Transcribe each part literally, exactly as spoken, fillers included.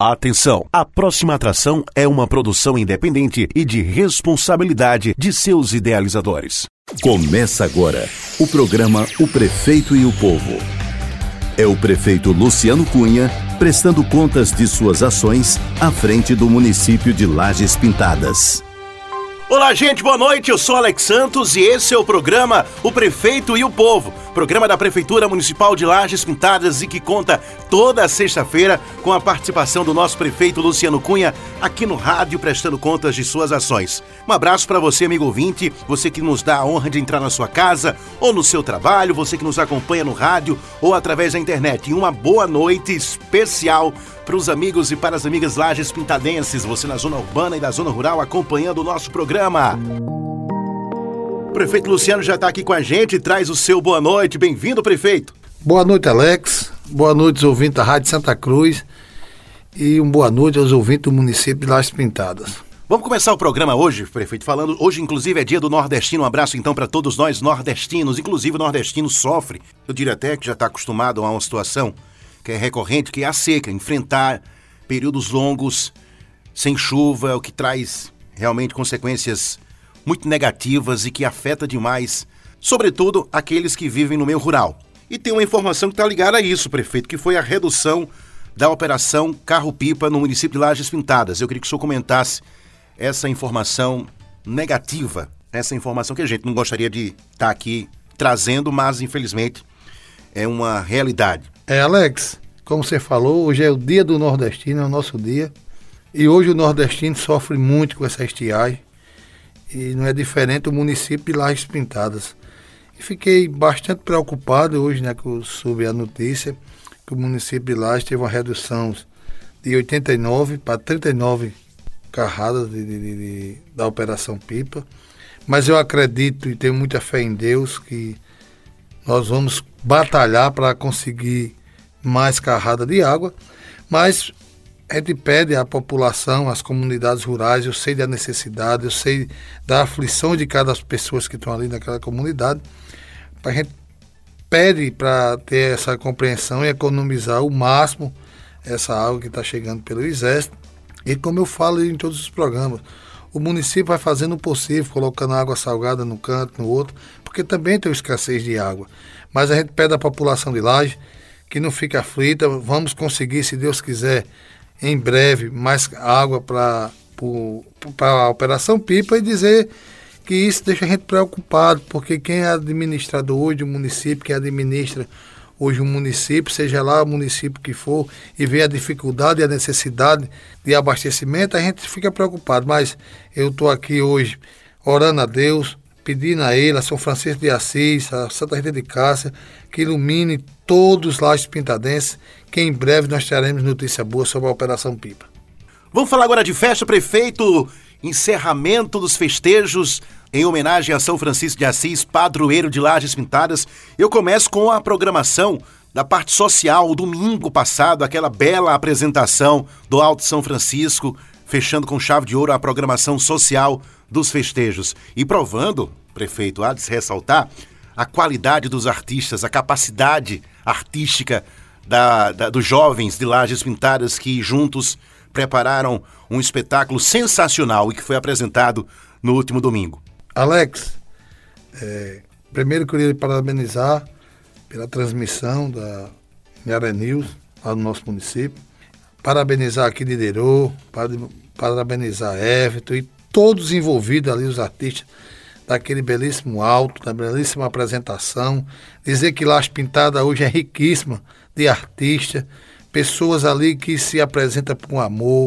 Atenção! A próxima atração é uma produção independente e de responsabilidade de seus idealizadores. Começa agora o programa O Prefeito e o Povo. É o prefeito Luciano Cunha prestando contas de suas ações à frente do município de Lajes Pintadas. Olá, gente, boa noite. Eu sou Alex Santos e esse é o programa O Prefeito e o Povo, programa da Prefeitura Municipal de Lajes Pintadas e que conta toda sexta-feira com a participação do nosso prefeito Luciano Cunha aqui no rádio prestando contas de suas ações. Um abraço para você, amigo ouvinte, você que nos dá a honra de entrar na sua casa ou no seu trabalho, você que nos acompanha no rádio ou através da internet. E uma boa noite especial para os amigos e para as amigas lajes pintadenses, você na zona urbana e na zona rural acompanhando o nosso programa. O prefeito Luciano já está aqui com a gente e traz o seu boa noite. Bem-vindo, prefeito. Boa noite, Alex. Boa noite aos ouvintes da Rádio Santa Cruz e uma boa noite aos ouvintes do município de Lajes Pintadas. Vamos começar o programa hoje, prefeito, falando, hoje inclusive é dia do nordestino, um abraço então para todos nós nordestinos, inclusive o nordestino sofre, eu diria até que já está acostumado a uma situação que é recorrente, que é a seca, enfrentar períodos longos, sem chuva, o que traz realmente consequências muito negativas e que afeta demais, sobretudo aqueles que vivem no meio rural. E tem uma informação que está ligada a isso, prefeito, que foi a redução da operação Carro-Pipa no município de Lajes Pintadas. Eu queria que o senhor comentasse essa informação negativa, essa informação que a gente não gostaria de estar aqui trazendo, mas infelizmente é uma realidade. É, Alex, como você falou, hoje é o dia do nordestino, é o nosso dia. E hoje o nordestino sofre muito com essa estiagem. E não é diferente o município de Lajes Pintadas. E fiquei bastante preocupado hoje, né, que eu soube a notícia que o município de Lajes teve uma redução de oitenta e nove para trinta e nove carradas de, de, de, de, da Operação Pipa. Mas eu acredito e tenho muita fé em Deus que nós vamos batalhar para conseguir mais carrada de água, mas a gente pede à população, às comunidades rurais, eu sei da necessidade, eu sei da aflição de cada pessoa que estão ali naquela comunidade, a gente pede para ter essa compreensão e economizar o máximo essa água que está chegando pelo Exército. E como eu falo em todos os programas, o município vai fazendo o possível, colocando água salgada num canto, no outro, porque também tem escassez de água. Mas a gente pede à população de Lajes que não fique aflita, vamos conseguir, se Deus quiser, em breve, mais água para a Operação Pipa e dizer que isso deixa a gente preocupado, porque quem é administrador hoje do município, quem administra hoje o município, seja lá o município que for, e vê a dificuldade e a necessidade de abastecimento, a gente fica preocupado. Mas eu estou aqui hoje orando a Deus, pedindo a Ele, a São Francisco de Assis, a Santa Rita de Cássia, que ilumine todos os lajes pintadenses, que em breve nós teremos notícia boa sobre a Operação Pipa. Vamos falar agora de festa, prefeito. Encerramento dos festejos em homenagem a São Francisco de Assis, padroeiro de Lajes Pintadas. Eu começo com a programação da parte social, o domingo passado, aquela bela apresentação do Alto São Francisco, fechando com chave de ouro a programação social dos festejos. E provando, prefeito, há de se ressaltar, a qualidade dos artistas, a capacidade artística da, da, dos jovens de Lajes Pintadas que juntos prepararam um espetáculo sensacional e que foi apresentado no último domingo. Alex, é, primeiro eu queria parabenizar pela transmissão da Nhara News lá no nosso município, parabenizar aqui Diderot, parabenizar Everton e todos envolvidos ali, os artistas daquele belíssimo alto, da belíssima apresentação, dizer que Lajes Pintadas hoje é riquíssima de artistas, pessoas ali que se apresentam com amor,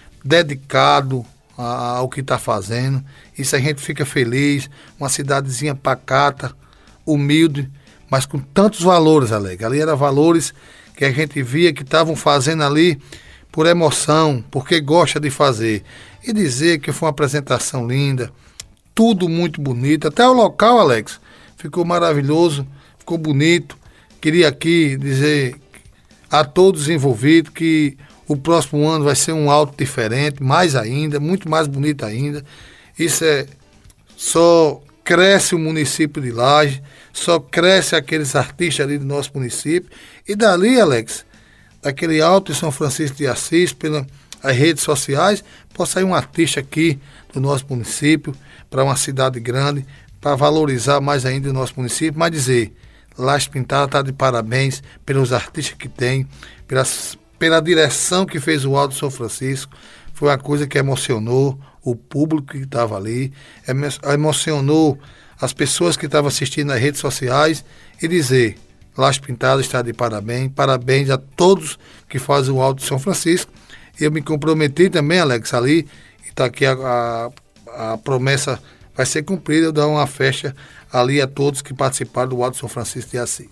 dedicado ao que está fazendo. Isso a gente fica feliz. Uma cidadezinha pacata, humilde, mas com tantos valores, Alegre. Ali eram valores que a gente via que estavam fazendo ali por emoção, porque gosta de fazer. E dizer que foi uma apresentação linda, tudo muito bonito. Até o local, Alex, ficou maravilhoso, ficou bonito. Queria aqui dizer a todos envolvidos que o próximo ano vai ser um alto diferente, mais ainda, muito mais bonito ainda. Isso é, só cresce o município de Lajes, só cresce aqueles artistas ali do nosso município. E dali, Alex, daquele alto de São Francisco de Assis, pelas redes sociais, possa sair um artista aqui do nosso município, para uma cidade grande, para valorizar mais ainda o nosso município, mas dizer, Lajes Pintadas está de parabéns pelos artistas que tem, pelas, pela direção que fez o Alto de São Francisco. Foi uma coisa que emocionou o público que estava ali, emocionou as pessoas que estavam assistindo nas redes sociais, e dizer, Lajes Pintadas está de parabéns, parabéns a todos que fazem o Alto de São Francisco. Eu me comprometi também, Alex, ali, e está aqui a, a, a promessa vai ser cumprida, eu dar uma festa ali a todos que participaram do Alto de São Francisco de Assis.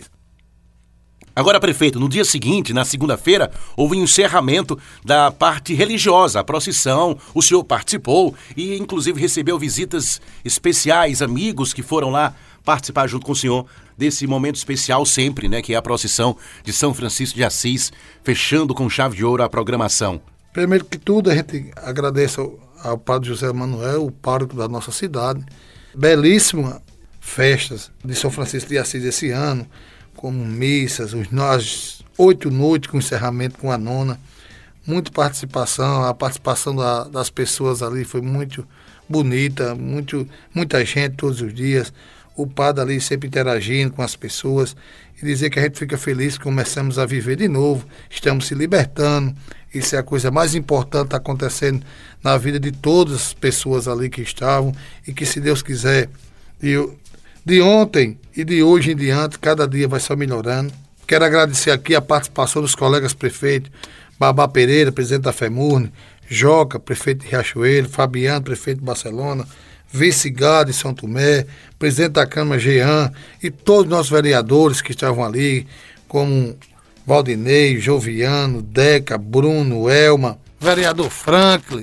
Agora, prefeito, no dia seguinte, na segunda-feira, houve um encerramento da parte religiosa, a procissão, o senhor participou e, inclusive, recebeu visitas especiais, amigos que foram lá participar junto com o senhor desse momento especial sempre, né, que é a procissão de São Francisco de Assis, fechando com chave de ouro a programação. Primeiro que tudo, a gente agradece ao, ao padre José Manuel, o pároco da nossa cidade. Belíssimas festas de São Francisco de Assis esse ano, como missas, os, as oito noites com encerramento com a nona. Muita participação, a participação da, das pessoas ali foi muito bonita, muito, muita gente todos os dias. O padre ali sempre interagindo com as pessoas e dizer que a gente fica feliz que começamos a viver de novo, estamos se libertando. Isso é a coisa mais importante que está acontecendo na vida de todas as pessoas ali que estavam e que, se Deus quiser, de, de ontem e de hoje em diante, cada dia vai só melhorando. Quero agradecer aqui a participação dos colegas prefeitos, Babá Pereira, presidente da FEMURNE, Joca, prefeito de Riachuelo, Fabiano, prefeito de Barcelona, vice-gado de São Tomé, presidente da Câmara, Jean, e todos os nossos vereadores que estavam ali, como Valdinei, Joviano, Deca, Bruno, Elma, vereador Franklin,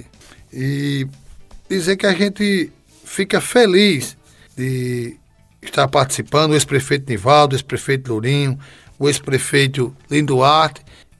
e dizer que a gente fica feliz de estar participando, o ex-prefeito Nivaldo, o ex-prefeito Lourinho, o ex-prefeito Lindo Arte,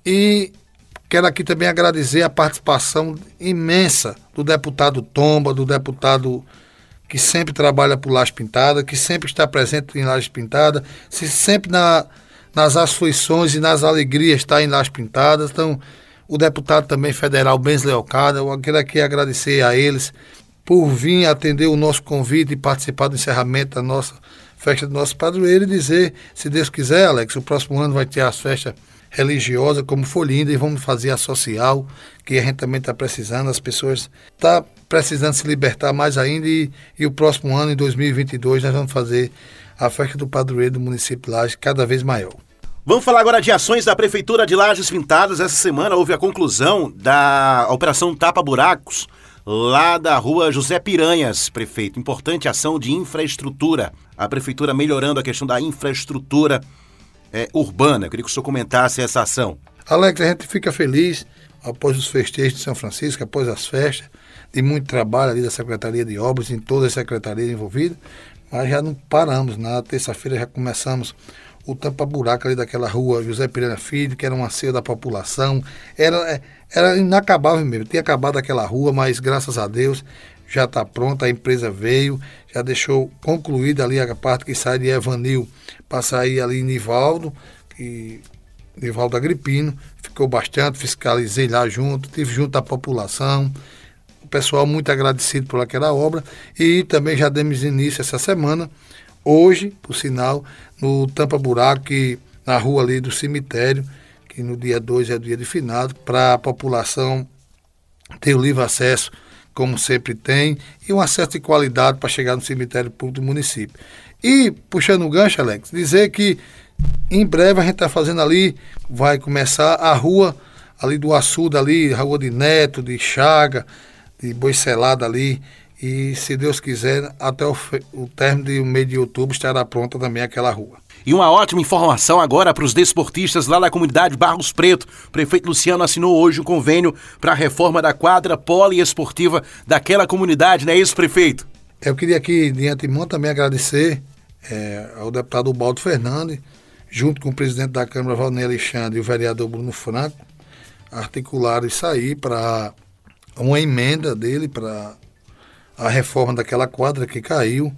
e quero aqui também agradecer a participação imensa do deputado Tomba, do deputado que sempre trabalha por Lajes Pintadas, que sempre está presente em Lajes Pintadas, se sempre na, nas aflições e nas alegrias está em Lajes Pintadas. Então, o deputado também federal Benz Leocada, eu quero aqui agradecer a eles por vir atender o nosso convite e participar do encerramento da nossa festa do nosso padroeiro e dizer, se Deus quiser, Alex, o próximo ano vai ter as festas religiosas, como foi linda, e vamos fazer a social, que a gente também está precisando, as pessoas estão tá precisando se libertar mais ainda, e, e o próximo ano, em dois mil e vinte e dois, nós vamos fazer a festa do padroeiro do município de Lajes cada vez maior. Vamos falar agora de ações da Prefeitura de Lajes Pintadas. Essa semana houve a conclusão da Operação Tapa Buracos, lá da rua José Piranhas, prefeito. Importante ação de infraestrutura. A Prefeitura melhorando a questão da infraestrutura é, urbana. Eu queria que o senhor comentasse essa ação. Alex, a gente fica feliz após os festejos de São Francisco, após as festas, de muito trabalho ali da Secretaria de Obras, em todas as secretarias envolvidas, mas já não paramos. Na terça-feira já começamos o tampa-buraco ali daquela rua José Piranha Filho, que era um anseio da população. Era, era inacabável mesmo, tinha acabado aquela rua, mas graças a Deus já está pronta, a empresa veio, já deixou concluída ali a parte que sai de Evanil para sair ali em Nivaldo, que, Nivaldo Agripino, ficou bastante, fiscalizei lá junto, tive junto à população, o pessoal muito agradecido por aquela obra, e também já demos início essa semana, hoje, por sinal, no tampa-buraco, que na rua ali do cemitério, que no dia dois é o dia de finado, para a população ter o livre acesso, como sempre tem, e um acesso de qualidade para chegar no cemitério público do município. E, puxando o gancho, Alex, dizer que em breve a gente está fazendo ali, vai começar a rua ali do Açude, ali, a rua de Neto, de Chaga, de Boicelada ali, e se Deus quiser, até o, o término do mês de outubro estará pronta também aquela rua. E uma ótima informação agora para os desportistas lá da comunidade Barros Preto. O prefeito Luciano assinou hoje um convênio para a reforma da quadra poliesportiva daquela comunidade, não é isso, prefeito? Eu queria aqui, de antemão, também agradecer é, ao deputado Ubaldo Fernandes, junto com o presidente da Câmara, Valdinei Alexandre, e o vereador Bruno Franco, articularam isso aí para uma emenda dele para a reforma daquela quadra que caiu.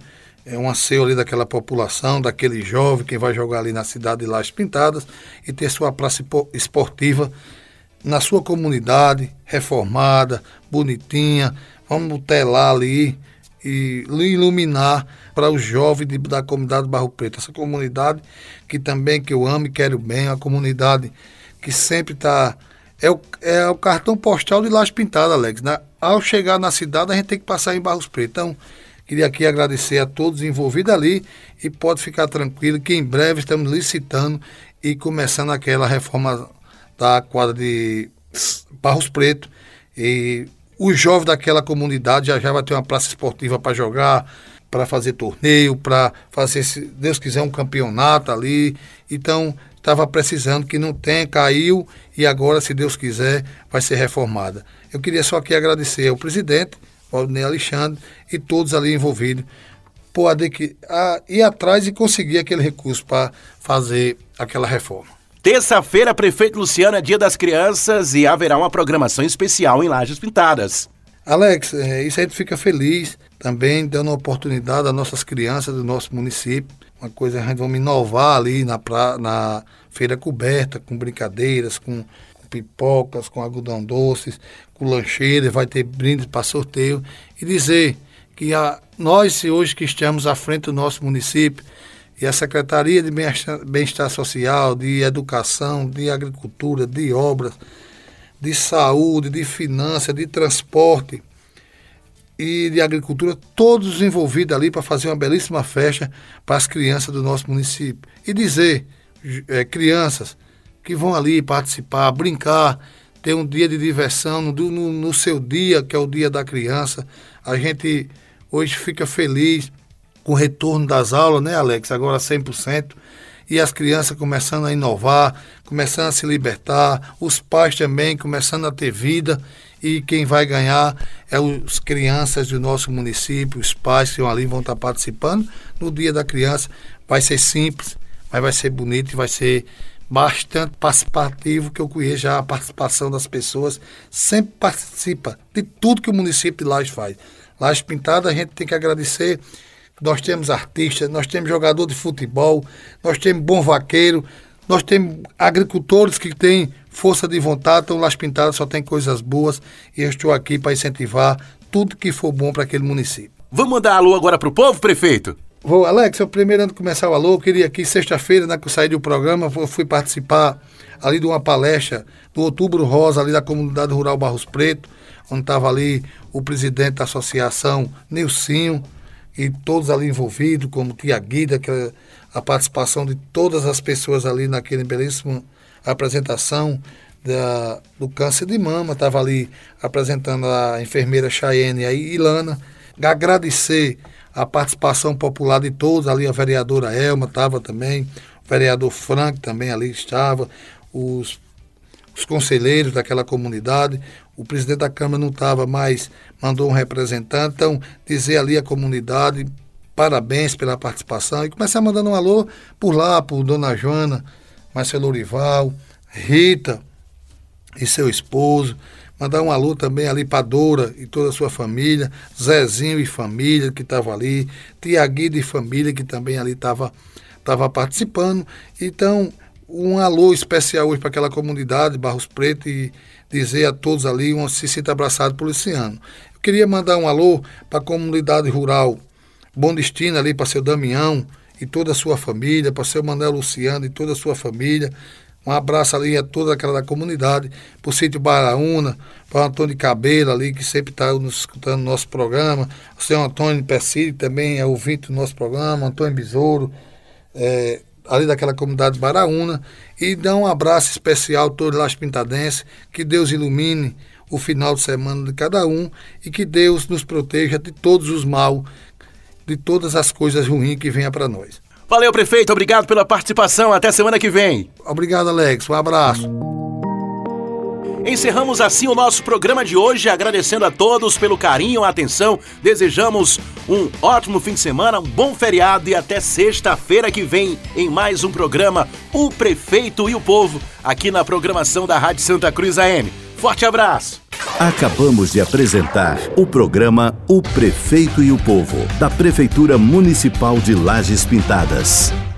é um anseio ali daquela população, daquele jovem que vai jogar ali na cidade de Lajes Pintadas e ter sua praça esportiva na sua comunidade, reformada, bonitinha. Vamos telar ali e iluminar para os jovens de, da comunidade Barro Preto. Essa comunidade que também que eu amo e quero bem, a comunidade que sempre está... É o, é o cartão postal de Lajes Pintadas, Alex. Na, ao chegar na cidade, a gente tem que passar em Barros Preto. Então, queria aqui agradecer a todos envolvidos ali e pode ficar tranquilo que em breve estamos licitando e começando aquela reforma da quadra de Barros Preto. E os jovens daquela comunidade já já vai ter uma praça esportiva para jogar, para fazer torneio, para fazer, se Deus quiser, um campeonato ali. Então, estava precisando, que não tem, caiu e agora, se Deus quiser, vai ser reformada. Eu queria só aqui agradecer ao presidente, Valdinei Alexandre, e todos ali envolvidos, por ir atrás e conseguir aquele recurso para fazer aquela reforma. Terça-feira, prefeito Luciano, é dia das crianças e haverá uma programação especial em Lajes Pintadas. Alex, é, isso a gente fica feliz também, dando oportunidade às nossas crianças do nosso município. Uma coisa, a gente vai inovar ali na, pra, na feira coberta, com brincadeiras, com, com pipocas, com algodão doces, com lancheiras, vai ter brindes para sorteio. E dizer que a, nós, hoje que estamos à frente do nosso município, e a Secretaria de Bem-Estar Social, de Educação, de Agricultura, de Obras, de Saúde, de Finanças, de Transporte e de Agricultura, todos envolvidos ali para fazer uma belíssima festa para as crianças do nosso município. E dizer, é, crianças que vão ali participar, brincar, ter um dia de diversão no, no, no seu dia, que é o dia da criança. A gente hoje fica feliz com o retorno das aulas, né, Alex? Agora cem por cento. E as crianças começando a inovar, começando a se libertar, os pais também começando a ter vida, e quem vai ganhar é os crianças do nosso município, os pais que estão ali vão estar participando. No dia da criança vai ser simples, mas vai ser bonito e vai ser bastante participativo, que eu conheço já a participação das pessoas, sempre participa de tudo que o município de Lajes faz. Lajes Pintadas, a gente tem que agradecer. Nós temos artistas, nós temos jogador de futebol, nós temos bom vaqueiro, nós temos agricultores que têm força de vontade. Então, Lajes Pintadas só tem coisas boas e eu estou aqui para incentivar tudo que for bom para aquele município. Vamos mandar alô agora para o povo, prefeito? Vou, Alex, eu primeiro, antes de começar o alô, eu queria aqui, sexta-feira, né, que eu saí do programa, eu fui participar ali de uma palestra do Outubro Rosa, ali da comunidade rural Barros Preto, onde estava ali o presidente da associação, Nilcinho, e todos ali envolvidos, como Tia Guida, que é a participação de todas as pessoas ali naquele belíssimo apresentação da, do câncer de mama. Estava ali apresentando a enfermeira Chayenne e a Ilana. Agradecer a participação popular de todos, ali a vereadora Elma estava também, o vereador Frank também ali estava, os, os conselheiros daquela comunidade. O presidente da Câmara não estava, mas mandou um representante. Então, dizer ali à comunidade, parabéns pela participação. E começar mandando um alô por lá, por Dona Joana, Marcelo Orival, Rita e seu esposo. Mandar um alô também ali para Dora e toda a sua família, Zezinho e família que estava ali, Tia Guida e família que também ali estava tava participando. Então, um alô especial hoje para aquela comunidade, Barros Preto, e dizer a todos ali, um se sinta abraçado por Luciano. Eu queria mandar um alô para a comunidade rural Bom Destino, ali para seu Damião e toda a sua família, para seu Manuel Luciano e toda a sua família. Um abraço ali a toda aquela da comunidade, para o sítio Baraúna, para o Antônio Cabelo ali, que sempre está nos escutando no nosso programa, o seu Antônio Pessiri, que também é ouvinte do nosso programa, Antônio Besouro, é, ali daquela comunidade de Baraúna, e dá um abraço especial a todos Lajes Pintadenses, que Deus ilumine o final de semana de cada um e que Deus nos proteja de todos os mal, de todas as coisas ruins que venham para nós. Valeu, prefeito, obrigado pela participação, até semana que vem. Obrigado, Alex, um abraço. Encerramos assim o nosso programa de hoje, agradecendo a todos pelo carinho, a atenção. Desejamos um ótimo fim de semana, um bom feriado e até sexta-feira que vem em mais um programa O Prefeito e o Povo, aqui na programação da Rádio Santa Cruz A M. Forte abraço! Acabamos de apresentar o programa O Prefeito e o Povo, da Prefeitura Municipal de Lajes Pintadas.